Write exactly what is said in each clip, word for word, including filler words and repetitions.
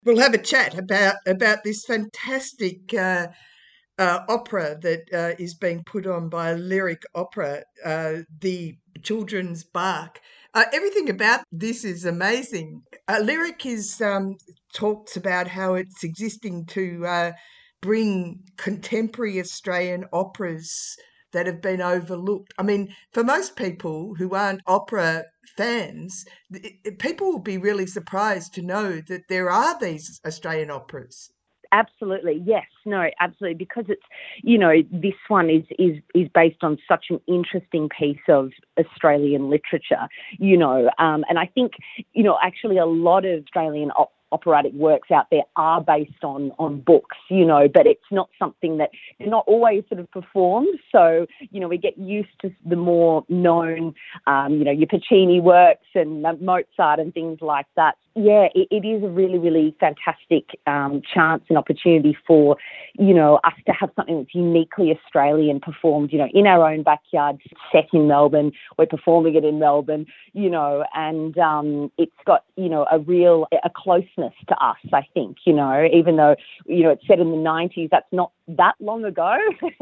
we'll have a chat about about this fantastic uh, uh, opera that uh, is being put on by Lyric Opera, uh, the children's Bach. Uh, everything about this is amazing. Uh, Lyric is um, talks about how it's existing to uh, bring contemporary Australian operas that have been overlooked. I mean, for most people who aren't opera fans, th- it- people will be really surprised to know that there are these Australian operas. Absolutely, yes, no, absolutely, because it's, you know, this one is is is based on such an interesting piece of Australian literature, you know, um, and I think, you know, actually a lot of Australian op- operatic works out there are based on on books, you know, but it's not something that is not always sort of performed. So, you know, we get used to the more known, um, you know, your Puccini works and Mozart and things like that. Yeah, it, it is a really, really fantastic um, chance and opportunity for, you know, us to have something that's uniquely Australian performed, you know, in our own backyard, set in Melbourne. We're performing it in Melbourne, you know, and um, it's got, you know, a real, a closeness to us, I think, you know, even though, you know, it's set in the nineties, that's not that long ago.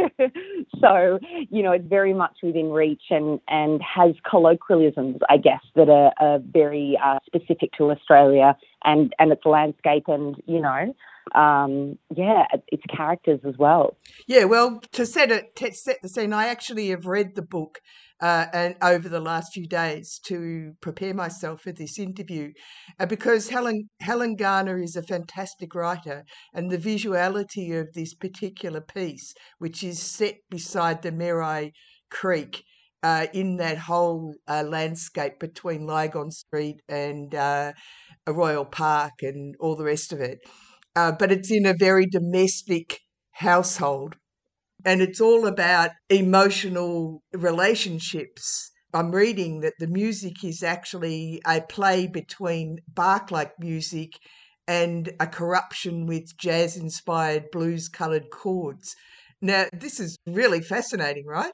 So, you know, it's very much within reach and, and has colloquialisms, I guess, that are, are very uh, specific to Australia and, and its landscape and, you know, um, yeah, its characters as well. Yeah, well, to set it, to set the scene, I actually have read the book uh, and over the last few days to prepare myself for this interview, uh, because Helen Helen Garner is a fantastic writer, and the visuality of this particular piece, which is set beside the Merai Creek. Uh, in that whole uh, landscape between Lygon Street and uh, a Royal Park and all the rest of it. Uh, but it's in a very domestic household and it's all about emotional relationships. I'm reading that the music is actually a play between Bach like music and a corruption with jazz inspired blues coloured chords. Now, this is really fascinating, right?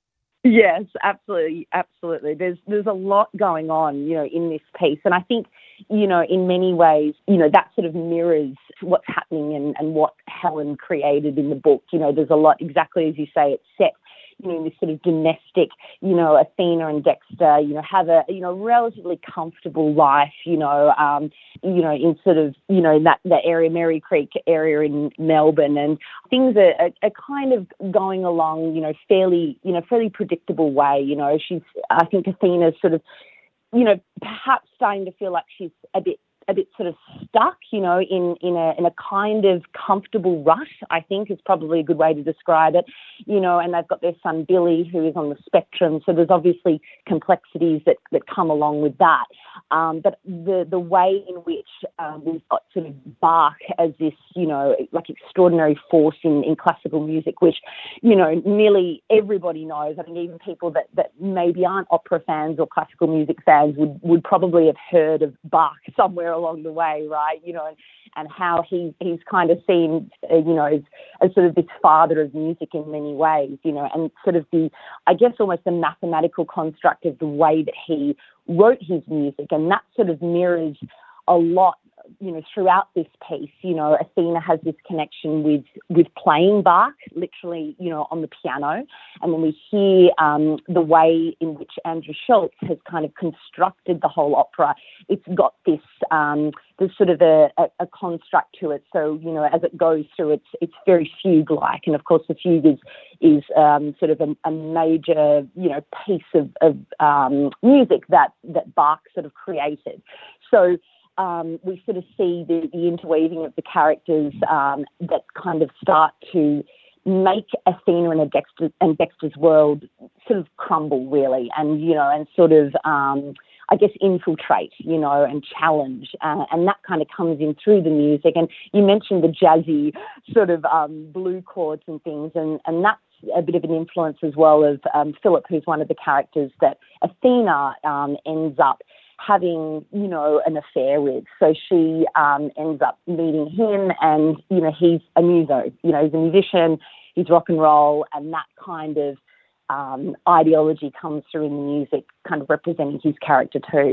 Yes, absolutely, absolutely. There's there's a lot going on, you know, in this piece, and I think, you know, in many ways, you know, that sort of mirrors what's happening and, and what Helen created in the book. You know, there's a lot, exactly as you say, it's set, you know, in this sort of domestic, you know, Athena and Dexter, you know, have a, you know, relatively comfortable life, you know, um, you know, in sort of, you know, that, that area, Mary Creek area in Melbourne, and things are, are, are kind of going along, you know, fairly, you know, fairly predictable way. You know, she's, I think Athena's sort of, you know, perhaps starting to feel like she's a bit a bit sort of stuck, you know, in, in a in a kind of comfortable rut, I think is probably a good way to describe it, you know, and they've got their son Billy who is on the spectrum. So there's obviously complexities that, that come along with that. Um, but the, the way in which um, we've got sort of Bach as this, you know, like extraordinary force in, in classical music, which, you know, nearly everybody knows. I think even people that, that maybe aren't opera fans or classical music fans would, would probably have heard of Bach somewhere along the way, right? You know, and, and how he, he's kind of seen, uh, you know, as, as sort of this father of music in many ways, you know, and sort of the, I guess, almost the mathematical construct of the way that he wrote his music. And that sort of mirrors a lot, you know, throughout this piece. You know, Athena has this connection with with playing Bach, literally, you know, on the piano, and then we hear um, the way in which Andrew Schultz has kind of constructed the whole opera. It's got this um, there's sort of a, a, a construct to it. So, you know, as it goes through, it's it's very fugue-like, and of course, the fugue is is um, sort of a, a major, you know, piece of, of um, music that that Bach sort of created. So. Um, we sort of see the, the interweaving of the characters um, that kind of start to make Athena and, Dexter, and Dexter's world sort of crumble, really, and, you know, and sort of, um, I guess, infiltrate, you know, and challenge. Uh, and that kind of comes in through the music. And you mentioned the jazzy sort of um, blue chords and things, and, and that's a bit of an influence as well of um, Philip, who's one of the characters that Athena um, ends up having, you know, an affair with. So she um, ends up meeting him, and, you know, he's a muso, you know, he's a musician, he's rock and roll, and that kind of um, ideology comes through in the music, kind of representing his character too.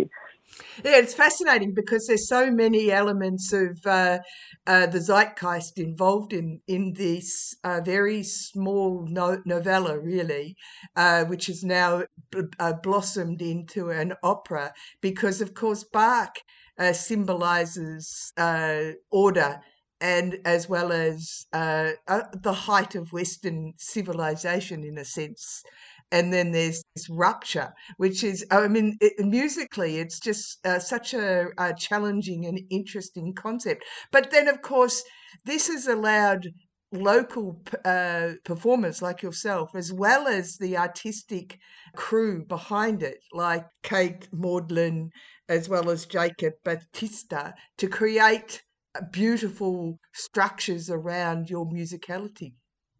Yeah, it's fascinating because there's so many elements of uh, uh, the zeitgeist involved in in this uh, very small no- novella, really, uh, which has now b- uh, blossomed into an opera. Because, of course, Bach uh, symbolizes uh, order. And as well as uh, uh, the height of Western civilization, in a sense. And then there's this rupture, which is, I mean, it, musically, it's just uh, such a, a challenging and interesting concept. But then, of course, this has allowed local p- uh, performers like yourself, as well as the artistic crew behind it, like Kate Maudlin, as well as Jacob Batista, to create uh, beautiful structures around your musicality.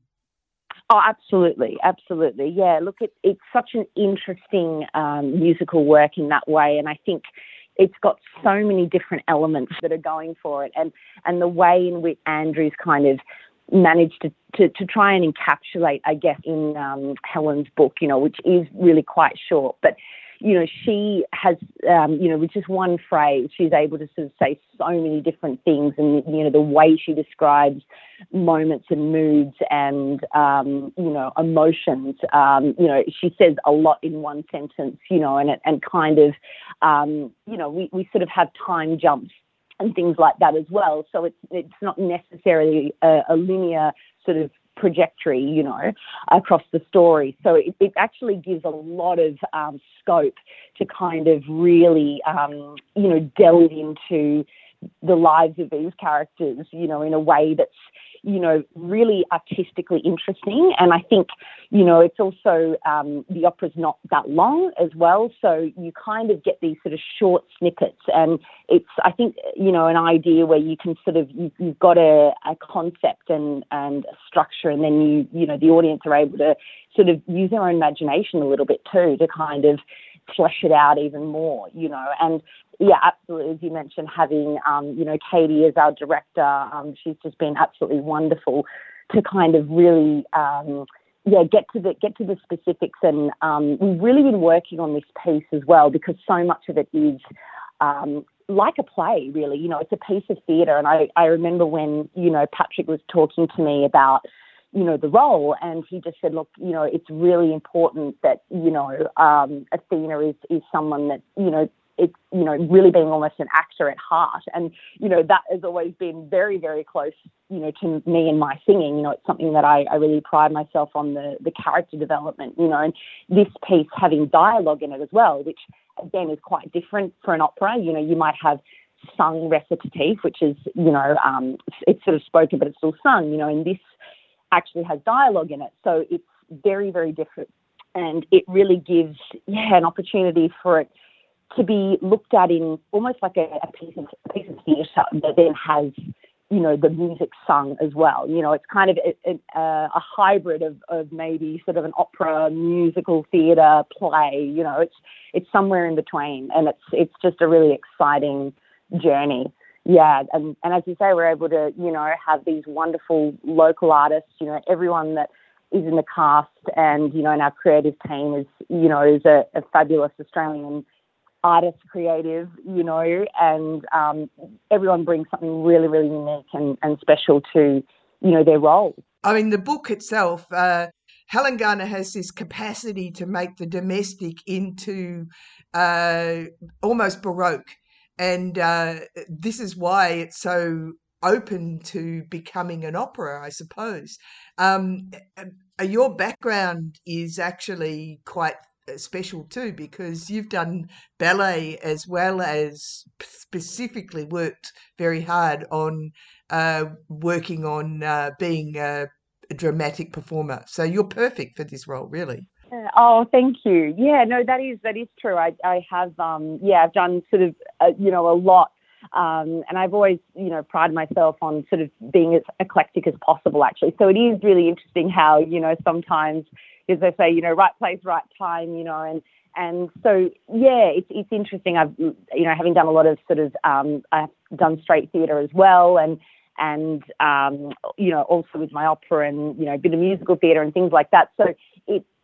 Oh, absolutely, absolutely. Yeah, look, it, it's such an interesting um, musical work in that way, and I think it's got so many different elements that are going for it, and and the way in which Andrew's kind of managed to, to, to try and encapsulate, I guess, in um, Helen's book, you know, which is really quite short, but you know, she has, um, you know, with just one phrase, she's able to sort of say so many different things, and you know, the way she describes moments and moods and um, you know, emotions. Um, you know, she says a lot in one sentence. You know, and it, and kind of, um, you know, we, we sort of have time jumps and things like that as well. So it's it's not necessarily a, a linear sort of trajectory, you know, across the story. So it, it actually gives a lot of um, scope to kind of really, um, you know, delve into the lives of these characters, you know, in a way that's, you know, really artistically interesting. And I think, you know, it's also, um, the opera's not that long as well. So you kind of get these sort of short snippets. And it's, I think, you know, an idea where you can sort of, you, you've got a, a concept and, and a structure, and then you, you know, the audience are able to sort of use their own imagination a little bit too, to kind of flesh it out even more, you know. And yeah, absolutely, as you mentioned, having, um, you know, Katie as our director, um, she's just been absolutely wonderful to kind of really, um, yeah, get to the get to the specifics. And um, we've really been working on this piece as well, because so much of it is um, like a play, really. You know, it's a piece of theatre. And I, I remember when, you know, Patrick was talking to me about, you know, the role, and he just said, look, you know, it's really important that, you know, um, Athena is, is someone that, you know, it's, you know, really being almost an actor at heart. And, you know, that has always been very, very close, you know, to me and my singing. You know, it's something that I, I really pride myself on, the, the character development, you know, and this piece having dialogue in it as well, which again is quite different for an opera. You know, you might have sung recitative, which is, you know, um, it's sort of spoken, but it's still sung, you know, and this actually has dialogue in it. So it's very, very different. And it really gives, yeah, an opportunity for it to be looked at in almost like a, a piece of a piece of theatre that then has, you know, the music sung as well. You know, it's kind of a, a, a hybrid of, of maybe sort of an opera, musical theatre, play. You know, it's it's somewhere in between, and it's it's just a really exciting journey. Yeah, and, and as you say, we're able to, you know, have these wonderful local artists. You know, everyone that is in the cast, and you know, and our creative team is, you know, is a, a fabulous Australian artist, creative, you know, and um, everyone brings something really, really unique and, and special to, you know, their role. I mean, the book itself, uh, Helen Garner has this capacity to make the domestic into uh, almost Baroque. And uh, this is why it's so open to becoming an opera, I suppose. Um, uh, your background is actually quite uh, special too, because you've done ballet as well as specifically worked very hard on uh, working on uh, being a, a dramatic performer. So you're perfect for this role, really. Uh, Oh, thank you. Yeah, no, that is that is true. I I have um yeah, I've done sort of uh, you know, a lot, um, and I've always, you know, prided myself on sort of being as eclectic as possible. Actually, so it is really interesting how, you know, sometimes, as they say, you know, right place, right time, you know, and and so yeah, it's it's interesting. I've, you know, having done a lot of sort of um, I've done straight theatre as well, and and um, you know, also with my opera and, you know, a bit of musical theatre and things like that. So it it's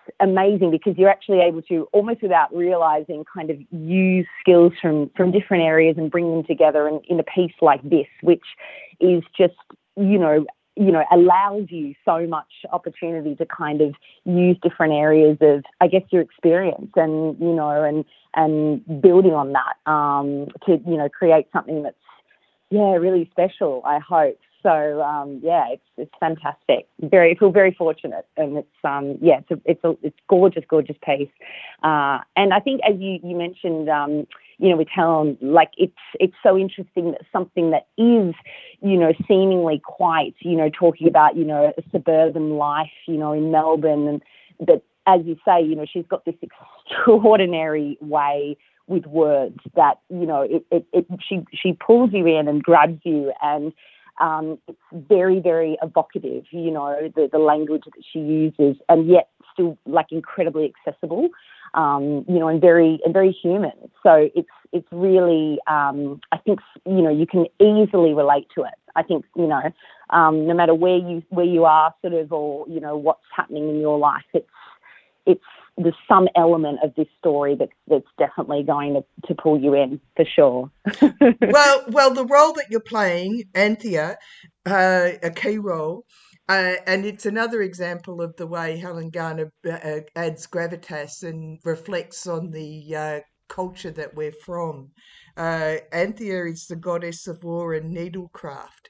amazing because you're actually able to, almost without realizing, kind of use skills from, from different areas and bring them together in, in a piece like this, which is just, you know, you know, allows you so much opportunity to kind of use different areas of, I guess, your experience and, you know, and, and building on that um, to, you know, create something that's, yeah, really special, I hope. So, um, yeah, it's it's fantastic. Very, I feel very fortunate, and it's um, yeah, it's a, it's a it's gorgeous, gorgeous piece. Uh, and I think, as you you mentioned, um, you know, with Helen, like it's it's so interesting that something that is, you know, seemingly quite, you know, talking about, you know, a suburban life, you know, in Melbourne, and that, as you say, you know, she's got this extraordinary way with words that, you know, it, it, it she she pulls you in and grabs you, and um, it's very, very evocative, you know, the, the language that she uses, and yet still like incredibly accessible, um, you know, and very and very human. So it's it's really, um, I think, you know, you can easily relate to it. I think, you know, um, no matter where you where you are, sort of, or you know what's happening in your life, it's it's there's some element of this story that that's definitely going to, to pull you in for sure. well, well, the role that you're playing, Anthea, uh, a key role, uh, and it's another example of the way Helen Garner uh, adds gravitas and reflects on the uh, culture that we're from. Uh, Anthea is the goddess of war and needlecraft,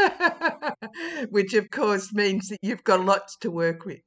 which of course means that you've got lots to work with.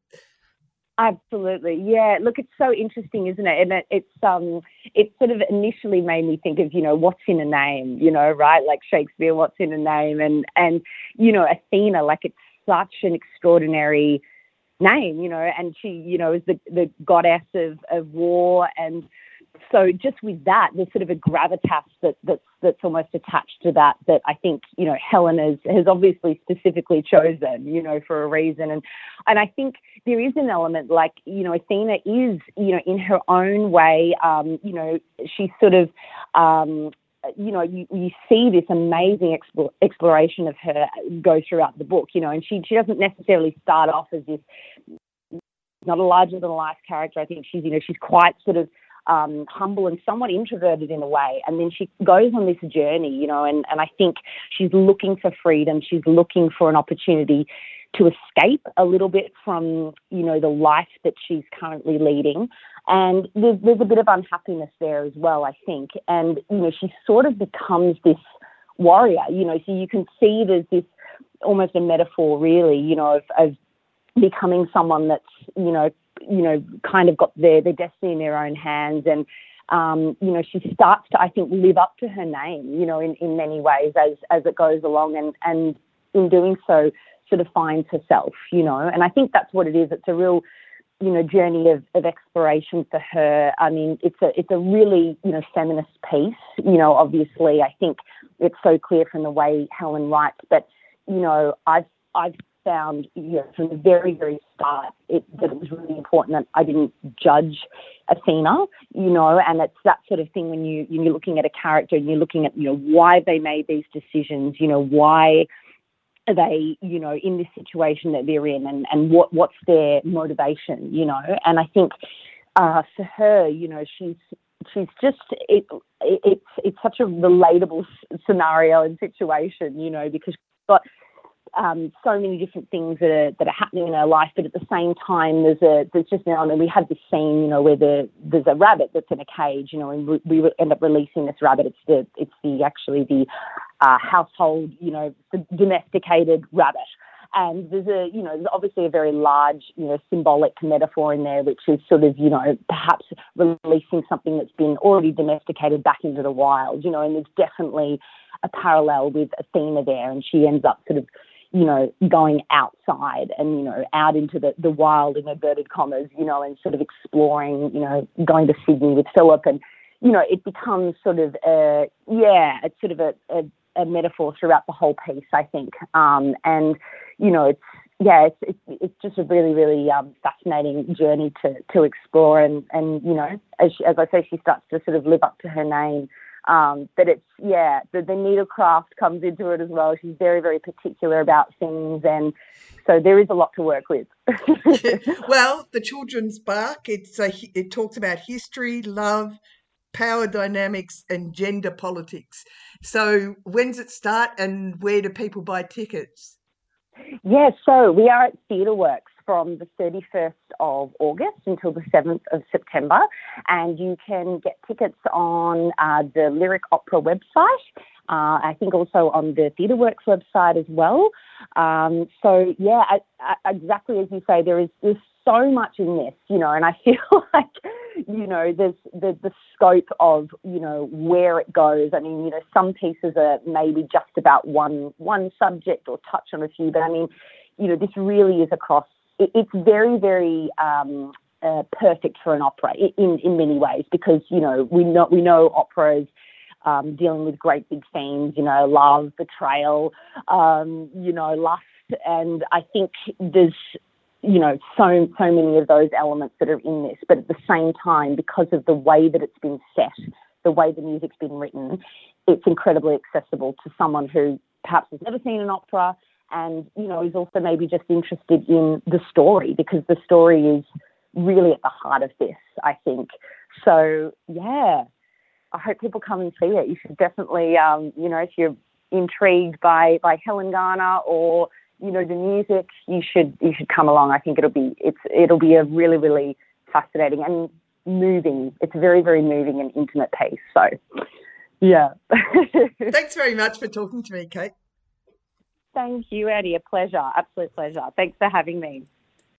Absolutely, yeah. Look, it's so interesting, isn't it? And it, it's um, it sort of initially made me think of, you know, what's in a name, you know, right? Like Shakespeare, what's in a name, and and you know, Athena, like it's such an extraordinary name, you know, and she, you know, is the the goddess of of war, and so just with that, there's sort of a gravitas that that's that's almost attached to that that I think, you know, Helen has has obviously specifically chosen, you know, for a reason, and and I think there is an element like, you know, Athena is, you know, in her own way, um, you know, she's sort of, um, you know, you, you see this amazing explore, exploration of her go throughout the book, you know, and she she doesn't necessarily start off as this not a larger than life character. I think she's, you know, she's quite sort of Um, humble and somewhat introverted in a way. And then she goes on this journey, you know, and, and I think she's looking for freedom. She's looking for an opportunity to escape a little bit from, you know, the life that she's currently leading. And there's, there's a bit of unhappiness there as well, I think. And, you know, she sort of becomes this warrior, you know, so you can see there's this almost a metaphor really, you know, of, of becoming someone that's, you know, you know, kind of got their, their destiny in their own hands. And, um, you know, she starts to, I think, live up to her name, you know, in, in many ways as, as it goes along. And, and in doing so, sort of finds herself, you know. And I think that's what it is. It's a real, you know, journey of, of exploration for her. I mean, it's a, it's a really, you know, feminist piece, you know, obviously. I think it's so clear from the way Helen writes. But, you know, I've, I've, found, you know, from the very, very start it, that it was really important that I didn't judge Athena, you know, and it's that sort of thing when you, you're looking at a character and you're looking at, you know, why they made these decisions, you know, why are they, you know, in this situation that they're in, and, and what, what's their motivation, you know. And I think uh, for her, you know, she's she's just, it, it, it's, it's such a relatable scenario and situation, you know, because she's got Um, so many different things that are that are happening in her life, but at the same time, there's a there's just now and then we have this scene, you know, where the, there's a rabbit that's in a cage, you know, and we, we end up releasing this rabbit. It's the it's the actually the uh, household, you know, the domesticated rabbit, and there's a you know there's obviously a very large, you know, symbolic metaphor in there, which is sort of, you know, perhaps releasing something that's been already domesticated back into the wild, you know, and there's definitely a parallel with Athena there, and she ends up sort of, you know, going outside and, you know, out into the, the wild, in inverted commas, you know, and sort of exploring, you know, going to Sydney with Philip. And, you know, it becomes sort of, a, yeah, it's sort of a, a, a metaphor throughout the whole piece, I think. Um, and, you know, it's, yeah, it's, it's, it's just a really, really um, fascinating journey to, to explore. And, and, you know, as, she, as I say, she starts to sort of live up to her name. Um, but it's, yeah, the, the needlecraft comes into it as well. She's very, very particular about things. And so there is a lot to work with. Well, the children's bark, it's a, it talks about history, love, power dynamics and gender politics. So when's it start and where do people buy tickets? Yeah, so we are at TheatreWorks from the thirty-first of August until the seventh of September, and you can get tickets on uh, the Lyric Opera website. Uh, I think also on the TheatreWorks website as well. Um, so yeah, I, I, exactly as you say, there is there's so much in this, you know, and I feel like, you know, there's the the scope of, you know, where it goes. I mean, you know, some pieces are maybe just about one one subject or touch on a few, but I mean, you know, this really is across. It, it's very very um, uh, perfect for an opera in in many ways because, you know, we know we know operas. Um, dealing with great big themes, you know, love, betrayal, um, you know, lust. And I think there's, you know, so, so many of those elements that are in this. But at the same time, because of the way that it's been set, the way the music's been written, it's incredibly accessible to someone who perhaps has never seen an opera and, you know, is also maybe just interested in the story because the story is really at the heart of this, I think. So, yeah. I hope people come and see it. You should definitely, um, you know, if you're intrigued by, by Helen Garner or, you know, the music, you should you should come along. I think it'll be it's it'll be a really really fascinating and moving. It's a very very moving and intimate piece. So, yeah. Thanks very much for talking to me, Kate. Thank you, Eddie. A pleasure. Absolute pleasure. Thanks for having me.